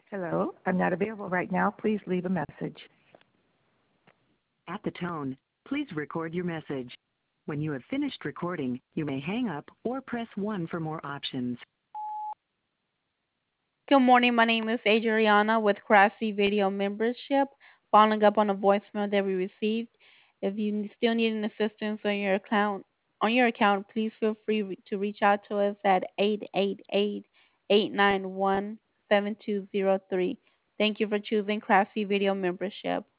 Hello, I'm not available right now. Please leave a message. At the tone, please record your message. When you have finished recording, you may hang up or press 1 for more options. Good morning. My name is Adriana with Craftsy Video Membership. Following up on a voicemail that we received. If you still need an assistance on your account, please feel free to reach out to us at 888-891-7203. Thank you for choosing Craftsy Video Membership.